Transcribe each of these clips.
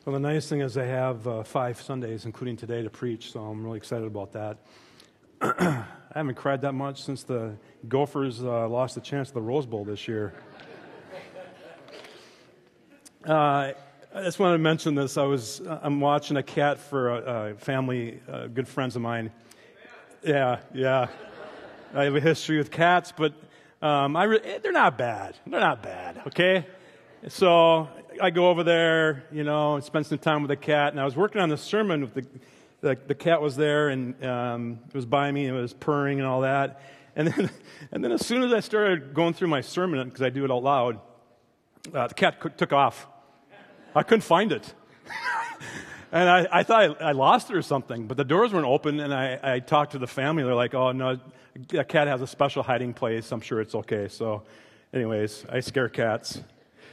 Well, the nice thing is I have 5 Sundays, including today, to preach, so I'm really excited about that. I haven't cried that much since the Gophers lost the chance at the Rose Bowl this year. I just wanted to mention this. I'm watching a cat for a family, good friends of mine. Yeah. I have a history with cats, but they're not bad. They're not bad, okay? So I go over there, and spend some time with the cat. And I was working on the sermon with the cat was there, and it was by me, and it was purring and all that. And then as soon as I started going through my sermon, because I do it out loud, the cat took off. I couldn't find it. And I thought I lost it or something, but the doors weren't open, and I talked to the family. They're like, oh, no, a cat has a special hiding place. I'm sure it's okay. So anyways, I scare cats.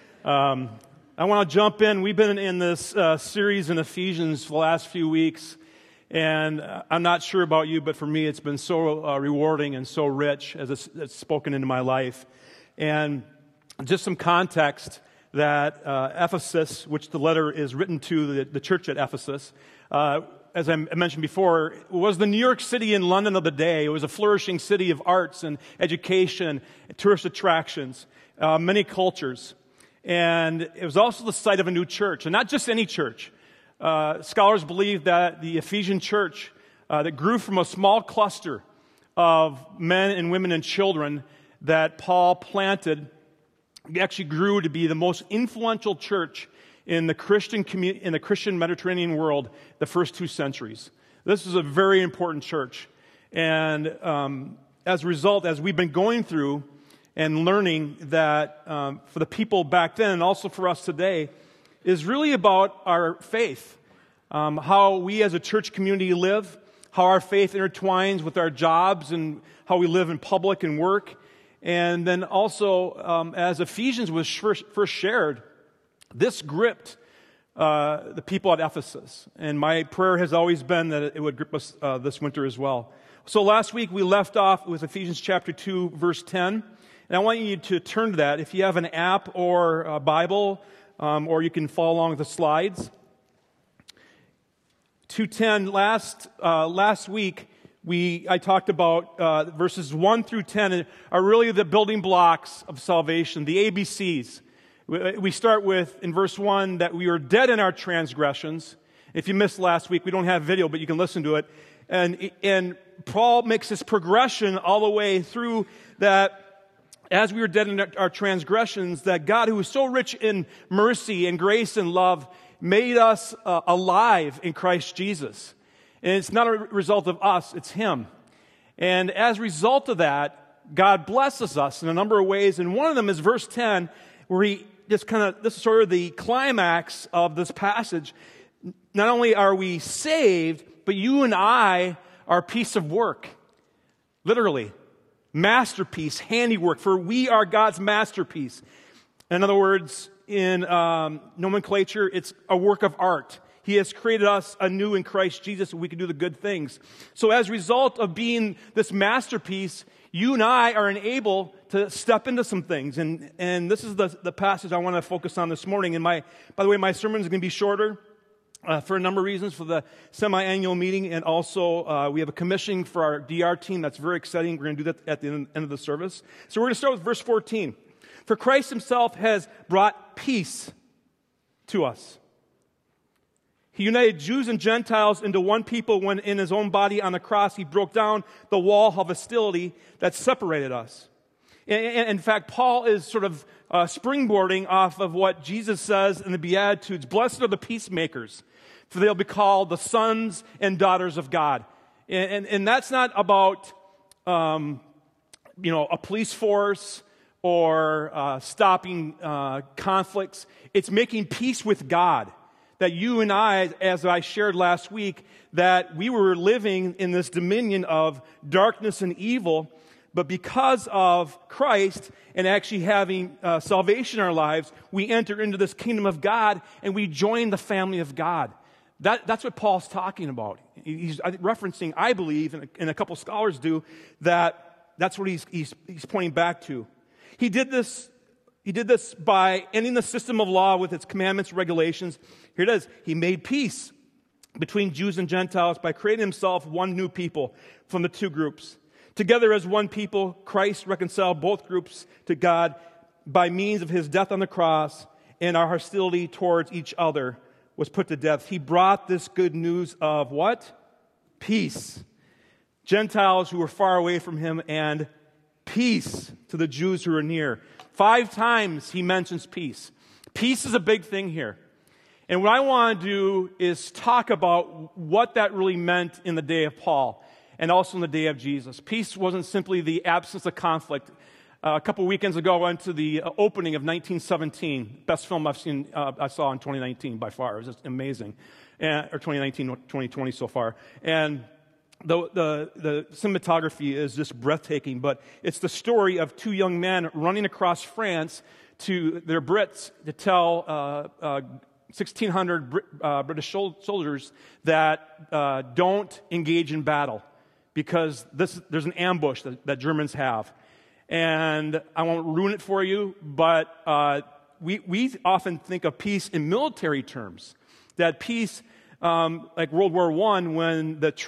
I want to jump in. We've been in this series in Ephesians for the last few weeks, and I'm not sure about you, but for me it's been so rewarding and so rich as it's spoken into my life. And just some context that Ephesus, which the letter is written to the church at Ephesus, as I mentioned before, was the New York City and London of the day. It was a flourishing city of arts and education, tourist attractions, many cultures. And it was also the site of a new church, and not just any church. Scholars believe that the Ephesian church that grew from a small cluster of men and women and children that Paul planted actually grew to be the most influential church in the Christian Mediterranean world the first 2 centuries. This is a very important church. And as a result, as we've been going through and learning that for the people back then and also for us today is really about our faith, how we as a church community live, how our faith intertwines with our jobs and how we live in public and work. And then also, as Ephesians was first shared, this gripped the people at Ephesus. And my prayer has always been that it would grip us this winter as well. So last week we left off with Ephesians chapter 2, verse 10. And I want you to turn to that. If you have an app or a Bible, or you can follow along with the slides. 2:10, last week, I talked about verses 1 through 10 are really the building blocks of salvation, the ABCs. We start with, in verse 1, that we are dead in our transgressions. If you missed last week, we don't have video, but you can listen to it. And Paul makes this progression all the way through that as we were dead in our transgressions, that God, who is so rich in mercy and grace and love, made us alive in Christ Jesus. And it's not a result of us, it's Him. And as a result of that, God blesses us in a number of ways. And one of them is verse 10, where He this is sort of the climax of this passage. Not only are we saved, but you and I are a piece of work. Literally. Masterpiece, handiwork, for we are God's masterpiece. In other words, in nomenclature, it's a work of art. He has created us anew in Christ Jesus so we can do the good things. So as a result of being this masterpiece, you and I are enabled to step into some things. And this is the passage I want to focus on this morning. And by the way, my sermon is going to be shorter. For a number of reasons, for the semi-annual meeting, and also we have a commissioning for our DR team that's very exciting. We're going to do that at the end of the service. So we're going to start with verse 14. For Christ Himself has brought peace to us. He united Jews and Gentiles into one people when in His own body on the cross He broke down the wall of hostility that separated us. In fact, Paul is sort of springboarding off of what Jesus says in the Beatitudes. Blessed are the peacemakers, for they'll be called the sons and daughters of God. And that's not about, a police force or stopping conflicts. It's making peace with God. That you and I, as I shared last week, that we were living in this dominion of darkness and evil, but because of Christ and actually having salvation in our lives, we enter into this kingdom of God and we join the family of God. That's what Paul's talking about. He's referencing, I believe, and a couple scholars do, that's what he's pointing back to. He did this He did this by ending the system of law with its commandments and regulations. Here it is. He made peace between Jews and Gentiles by creating himself one new people from the two groups. Together as one people, Christ reconciled both groups to God by means of his death on the cross, and our hostility towards each other was put to death. He brought this good news of what? Peace. Gentiles who were far away from him, and peace to the Jews who are near. 5 times he mentions peace. Peace is a big thing here. And what I want to do is talk about what that really meant in the day of Paul and also in the day of Jesus. Peace wasn't simply the absence of conflict. A couple weekends ago, I went to the opening of 1917, best film I saw in 2019 by far. It was just amazing. Or 2019, 2020 so far. And the cinematography is just breathtaking, but it's the story of 2 young men running across France to their Brits to tell 1,600 British soldiers that don't engage in battle because there's an ambush that Germans have. And I won't ruin it for you, but we often think of peace in military terms. That peace, like World War I, when the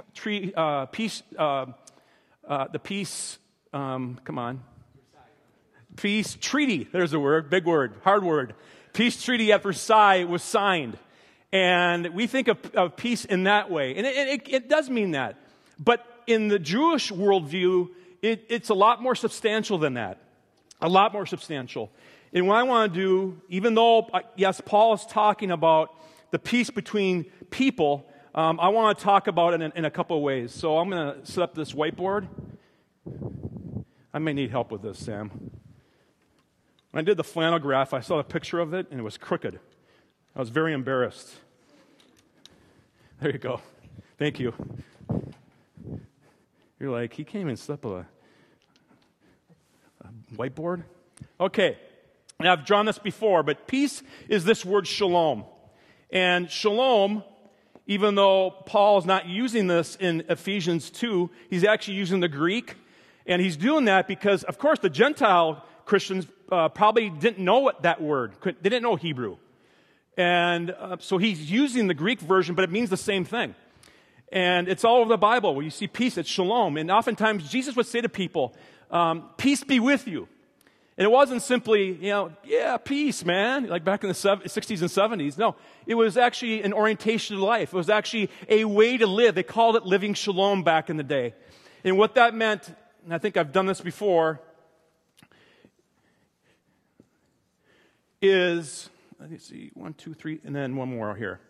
peace treaty, there's a word, big word, hard word. Peace treaty at Versailles was signed. And we think of peace in that way. And it does mean that. But in the Jewish worldview, it's a lot more substantial than that. A lot more substantial. And what I want to do, even though, yes, Paul is talking about the peace between people, I want to talk about it in a couple of ways. So I'm going to set up this whiteboard. I may need help with this, Sam. When I did the flannel graph, I saw a picture of it, and it was crooked. I was very embarrassed. There you go. Thank you. You're like, he can't even set up a whiteboard? Okay. Now, I've drawn this before, but peace is this word shalom. And shalom, even though Paul is not using this in Ephesians 2, he's actually using the Greek. And he's doing that because, of course, the Gentile Christians probably didn't know what that word. They didn't know Hebrew. And so he's using the Greek version, but it means the same thing. And it's all over the Bible where you see peace, it's shalom. And oftentimes Jesus would say to people, peace be with you. And it wasn't simply, yeah, peace, man, like back in the 60s and 70s. No, it was actually an orientation to life. It was actually a way to live. They called it living shalom back in the day. And what that meant, and I think I've done this before, is, let me see, 1, 2, 3, and then one more here.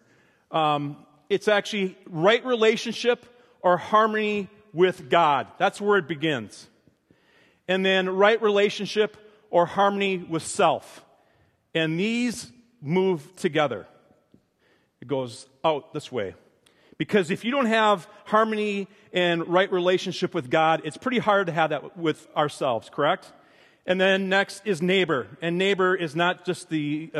It's actually right relationship or harmony with God. That's where it begins. And then right relationship or harmony with self. And these move together. It goes out this way. Because if you don't have harmony and right relationship with God, it's pretty hard to have that with ourselves, correct? And then next is neighbor. And neighbor is not just the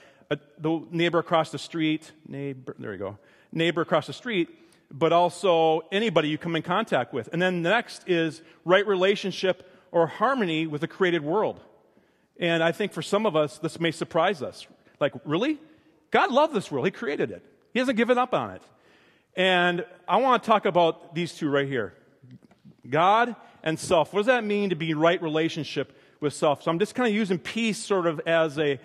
neighbor across the street. There you go. Neighbor across the street, but also anybody you come in contact with. And then next is right relationship or harmony with the created world. And I think for some of us, this may surprise us. Like, really? God loved this world. He created it. He hasn't given up on it. And I want to talk about these two right here. God and self. What does that mean to be in right relationship with self? So I'm just kind of using peace sort of as a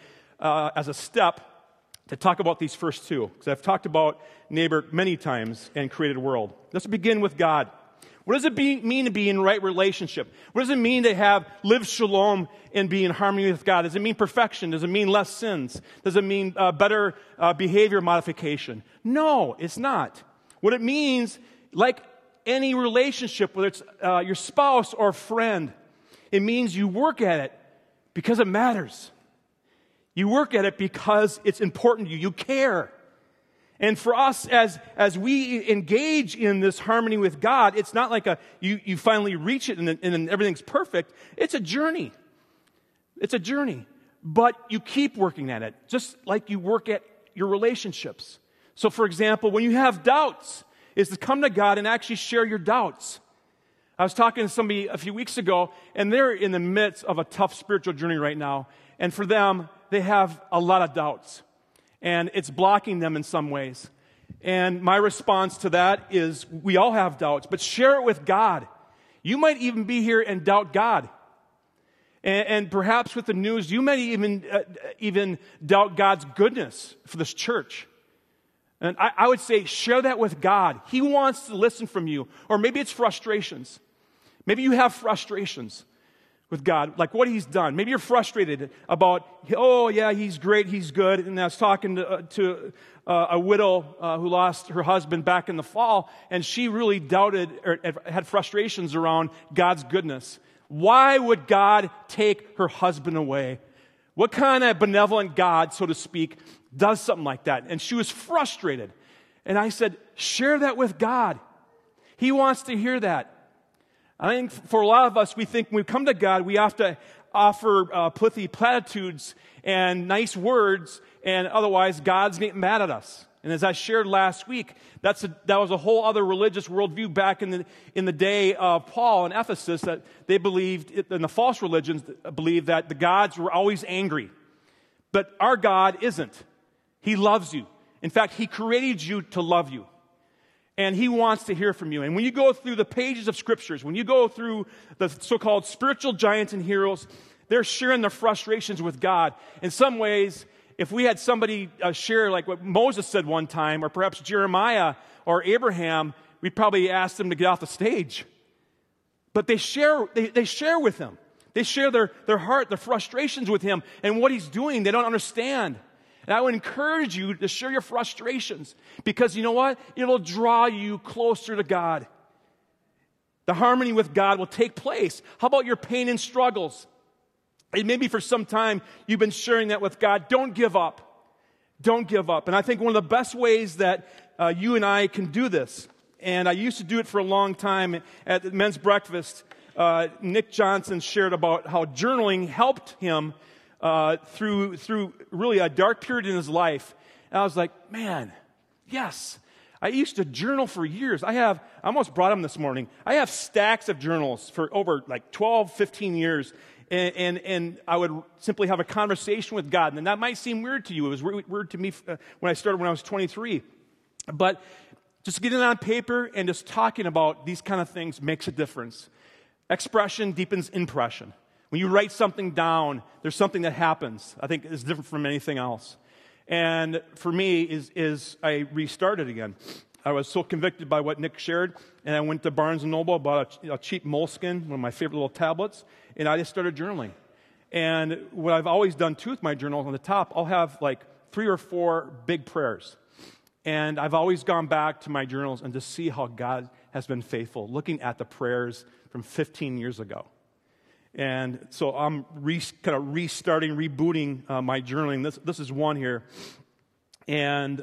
step to talk about these first two, because I've talked about neighbor many times and created world. Let's begin with God. What does it mean to be in right relationship? What does it mean to live shalom and be in harmony with God? Does it mean perfection? Does it mean less sins? Does it mean better behavior modification? No, it's not. What it means, like any relationship, whether it's your spouse or friend, it means you work at it because it matters. You work at it because it's important to you. You care. And for us, as we engage in this harmony with God, it's not like you finally reach it and everything's perfect. It's a journey. It's a journey. But you keep working at it, just like you work at your relationships. So, for example, when you have doubts, is to come to God and actually share your doubts. I was talking to somebody a few weeks ago, and they're in the midst of a tough spiritual journey right now. And for them, they have a lot of doubts. And it's blocking them in some ways. And my response to that is we all have doubts, but share it with God. You might even be here and doubt God. And perhaps with the news, you might even doubt God's goodness for this church. And I would say share that with God. He wants to listen from you. Or maybe it's frustrations. Maybe you have frustrations with God, like what He's done. Maybe you're frustrated about, oh yeah, He's great, He's good. And I was talking to a widow who lost her husband back in the fall, and she really doubted or had frustrations around God's goodness. Why would God take her husband away? What kind of benevolent God, so to speak, does something like that? And she was frustrated. And I said, share that with God. He wants to hear that. I think for a lot of us, we think when we come to God, we have to offer pithy platitudes and nice words, and otherwise God's getting mad at us. And as I shared last week, that was a whole other religious worldview back in the day of Paul in Ephesus, that they believed, and the false religions believed that the gods were always angry. But our God isn't. He loves you. In fact, He created you to love you. And He wants to hear from you. And when you go through the pages of Scriptures, when you go through the so-called spiritual giants and heroes, they're sharing their frustrations with God. In some ways, if we had somebody share like what Moses said one time, or perhaps Jeremiah or Abraham, we'd probably ask them to get off the stage. But they share with Him. They share their heart, their frustrations with Him, and what He's doing, they don't understand. And I would encourage you to share your frustrations, because you know what? It'll draw you closer to God. The harmony with God will take place. How about your pain and struggles? And maybe for some time you've been sharing that with God. Don't give up. Don't give up. And I think one of the best ways that you and I can do this, and I used to do it for a long time at the men's breakfast, Nick Johnson shared about how journaling helped him through really a dark period in his life. And I was like, man, yes. I used to journal for years. I almost brought them this morning. I have stacks of journals for over like 12, 15 years. And I would simply have a conversation with God. And that might seem weird to you. It was weird to me when I started when I was 23. But just getting it on paper and just talking about these kind of things makes a difference. Expression deepens impression. When you write something down, there's something that happens. I think it's different from anything else. And for me, is I restarted again. I was so convicted by what Nick shared, and I went to Barnes & Noble, bought a cheap Moleskine, one of my favorite little tablets, and I just started journaling. And what I've always done, too, with my journal, on the top, I'll have like 3 or 4 big prayers. And I've always gone back to my journals and to see how God has been faithful, looking at the prayers from 15 years ago. And so I'm kind of restarting, rebooting my journaling. This is one here. And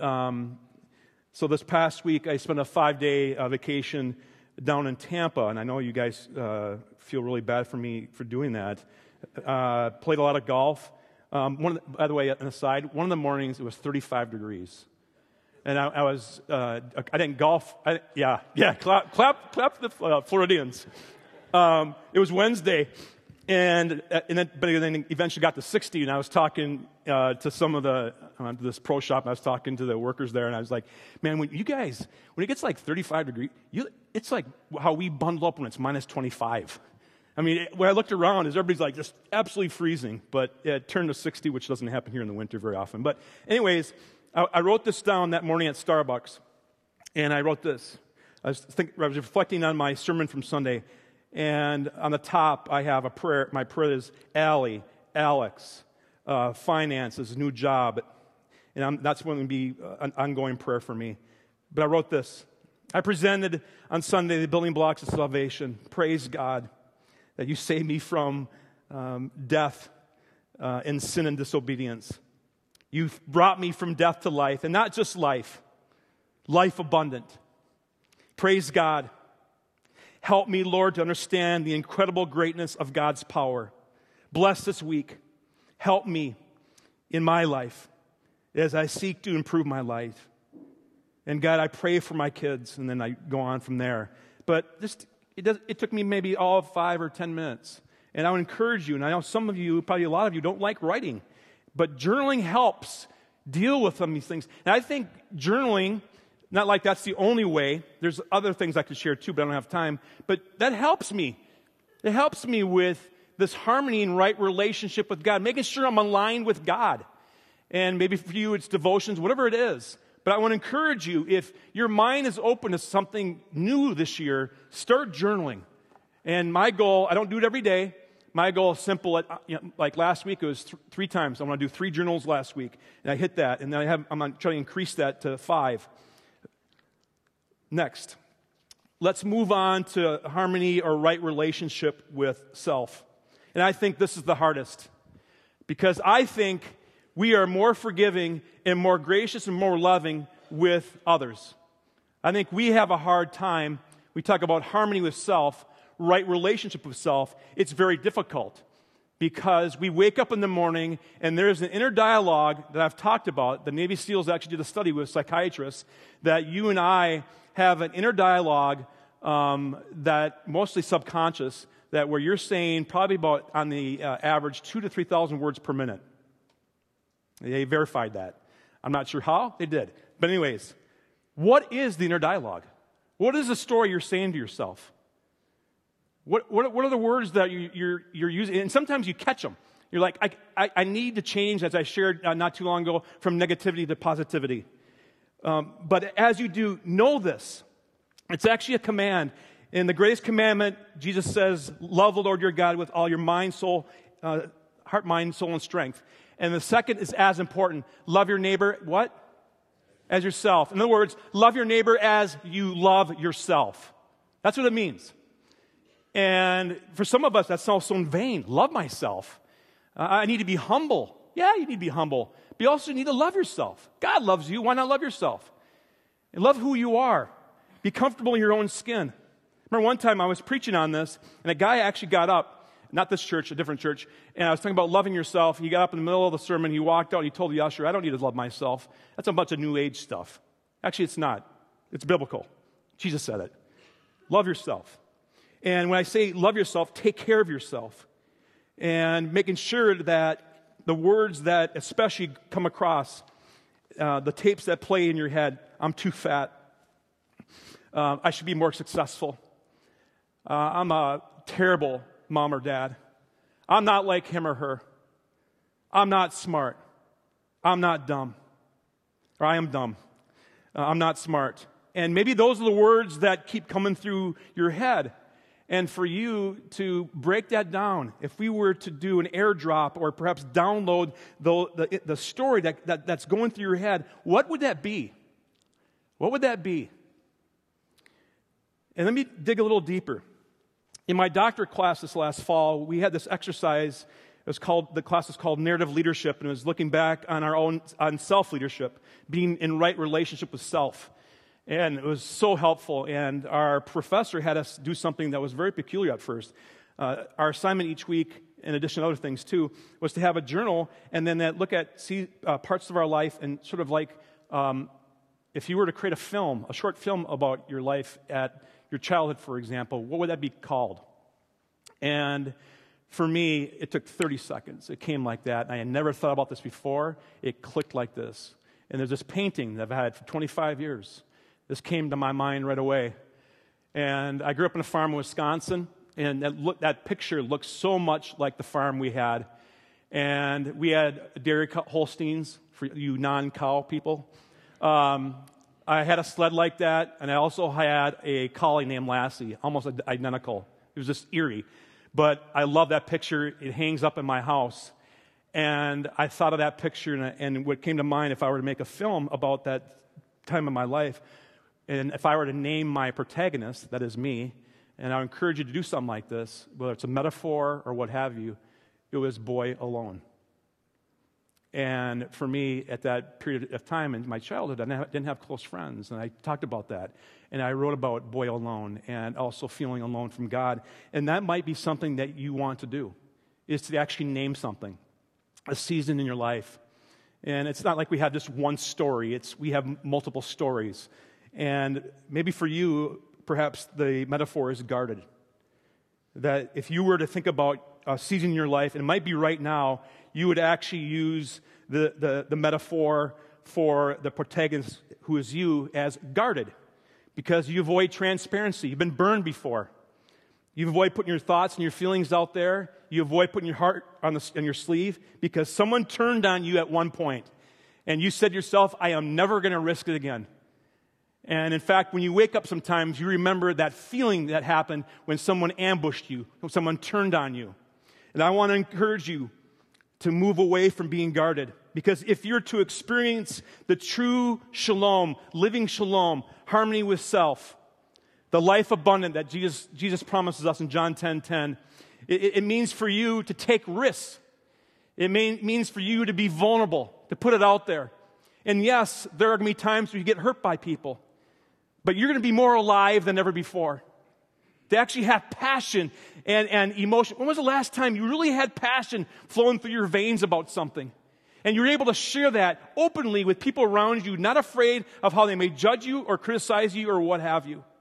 so this past week, I spent a 5-day vacation down in Tampa, and I know you guys feel really bad for me for doing that. Played a lot of golf. By the way, an aside, one of the mornings it was 35 degrees. And I didn't golf. Clap the Floridians. It was Wednesday. Then eventually got to 60, and I was talking to some of this pro shop, and I was talking to the workers there, and I was like, man, when it gets like 35 degrees, it's like how we bundle up when it's minus 25. I mean, when I looked around, everybody's like just absolutely freezing, but it turned to 60, which doesn't happen here in the winter very often. But anyways, I wrote this down that morning at Starbucks, and I wrote this. I was reflecting on my sermon from Sunday. And on the top, I have a prayer. My prayer is Allie, Alex, finances, new job. And that's going to be an ongoing prayer for me. But I wrote this. I presented on Sunday the building blocks of salvation. Praise God that you saved me from death and sin and disobedience. You've brought me from death to life, and not just life abundant. Praise God. Help me, Lord, to understand the incredible greatness of God's power. Bless this week. Help me in my life as I seek to improve my life. And God, I pray for my kids, and then I go on from there. But it took me maybe all of 5 or 10 minutes. And I would encourage you, and I know some of you, probably a lot of you, don't like writing, but journaling helps deal with some of these things. And I think journaling, not like that's the only way. There's other things I could share too, but I don't have time. But that helps me. It helps me with this harmony and right relationship with God, making sure I'm aligned with God. And maybe for you it's devotions, whatever it is. But I want to encourage you, if your mind is open to something new this year, start journaling. And my goal, I don't do it every day. My goal is simple. Like last week, it was 3 times. I want to do 3 journals last week. And I hit that. And then I'm trying to increase that to 5. Next, let's move on to harmony or right relationship with self. And I think this is the hardest. Because I think we are more forgiving and more gracious and more loving with others. I think we have a hard time. We talk about harmony with self, right relationship with self. It's very difficult because we wake up in the morning and there's an inner dialogue that I've talked about. The Navy SEALs actually did a study with psychiatrists that you and I have an inner dialogue that mostly subconscious, that where you're saying probably about on the average 2,000 to 3,000 words per minute. They verified that. I'm not sure how they did. But anyways, what is the inner dialogue? What is the story you're saying to yourself? What are the words that you're using? And sometimes you catch them. You're like, I need to change, as I shared not too long ago, from negativity to positivity. But as you do, know this. It's actually a command. In the greatest commandment, Jesus says, love the Lord your God with all your mind, soul, heart, mind, soul, and strength. And the second is as important. Love your neighbor, what? As yourself. In other words, love your neighbor as you love yourself. That's what it means. And for some of us, that sounds so vain. Love myself. I need to be humble. Yeah, you need to be humble. But you also need to love yourself. God loves you. Why not love yourself? And love who you are. Be comfortable in your own skin. Remember one time I was preaching on this, and a guy actually got up, not this church, a different church, and I was talking about loving yourself. He got up in the middle of the sermon, he walked out, and he told the usher, I don't need to love myself. That's a bunch of New Age stuff. Actually, it's not. It's biblical. Jesus said it. Love yourself. And when I say love yourself, take care of yourself. And making sure that the words that especially come across, the tapes that play in your head, I'm too fat. I should be more successful. I'm a terrible mom or dad. I'm not like him or her. I'm not smart. I'm not dumb. Or I am dumb. I'm not smart. And maybe those are the words that keep coming through your head. And for you to break that down, if we were to do an airdrop or perhaps download the story that's going through your head, what would that be? What would that be? And let me dig a little deeper. In my doctorate class this last fall, we had this exercise. The class was called Narrative Leadership, and it was looking back on self-leadership, being in right relationship with self. And it was so helpful, and our professor had us do something that was very peculiar at first. Our assignment each week, in addition to other things too, was to have a journal and then look at parts of our life and sort of like if you were to create a short film about your life at your childhood, for example, what would that be called? And for me, it took 30 seconds. It came like that, and I had never thought about this before. It clicked like this. And there's this painting that I've had for 25 years. This came to my mind right away. And I grew up on a farm in Wisconsin, and that picture looks so much like the farm we had. And we had dairy Holsteins, for you non-cow people. I had a sled like that, and I also had a collie named Lassie, almost identical. It was just eerie. But I love that picture. It hangs up in my house. And I thought of that picture, and what came to mind if I were to make a film about that time in my life, and if I were to name my protagonist, that is me, and I encourage you to do something like this, whether it's a metaphor or what have you, it was Boy Alone. And for me, at that period of time in my childhood, I didn't have close friends, and I talked about that. And I wrote about Boy Alone and also feeling alone from God. And that might be something that you want to do, is to actually name something, a season in your life. And it's not like we have just one story. We have multiple stories. And maybe for you, perhaps the metaphor is guarded. that if you were to think about a season in your life, and it might be right now, you would actually use the metaphor for the protagonist, who is you, as guarded, because you avoid transparency. You've been burned before. You avoid putting your thoughts and your feelings out there. You avoid putting your heart on your sleeve because someone turned on you at one point, and you said to yourself, I am never going to risk it again. And in fact, when you wake up sometimes, you remember that feeling that happened when someone ambushed you, when someone turned on you. And I want to encourage you to move away from being guarded. Because if you're to experience the true shalom, living shalom, harmony with self, the life abundant that Jesus promises us in John 10:10, it means for you to take risks. It means for you to be vulnerable, to put it out there. And yes, there are going to be times where you get hurt by people. But you're going to be more alive than ever before. To actually have passion and emotion. When was the last time you really had passion flowing through your veins about something? And you're able to share that openly with people around you, not afraid of how they may judge you or criticize you or what have you.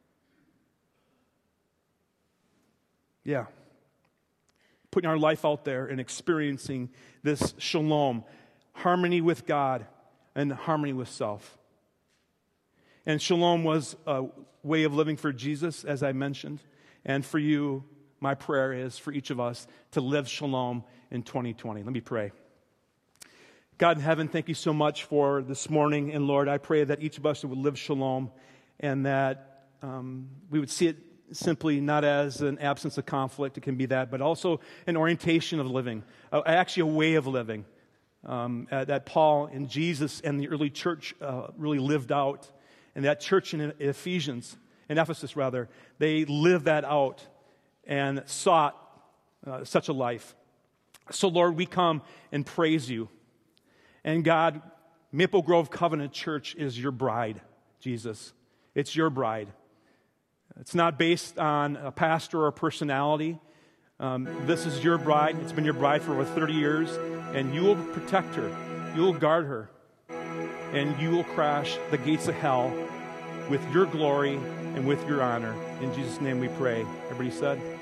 Yeah. Putting our life out there and experiencing this shalom, harmony with God and harmony with self. And shalom was a way of living for Jesus, as I mentioned. And for you, my prayer is for each of us to live shalom in 2020. Let me pray. God in heaven, thank you so much for this morning. And Lord, I pray that each of us would live shalom and that we would see it simply not as an absence of conflict, it can be that, but also an orientation of living, actually a way of living that Paul and Jesus and the early church really lived out. And that church in Ephesus, they lived that out and sought such a life. So, Lord, we come and praise you. And God, Maple Grove Covenant Church is your bride, Jesus. It's your bride. It's not based on a pastor or a personality. This is your bride. It's been your bride for over 30 years. And you will protect her. You will guard her. And you will crash the gates of hell with your glory and with your honor. In Jesus' name we pray. Everybody said?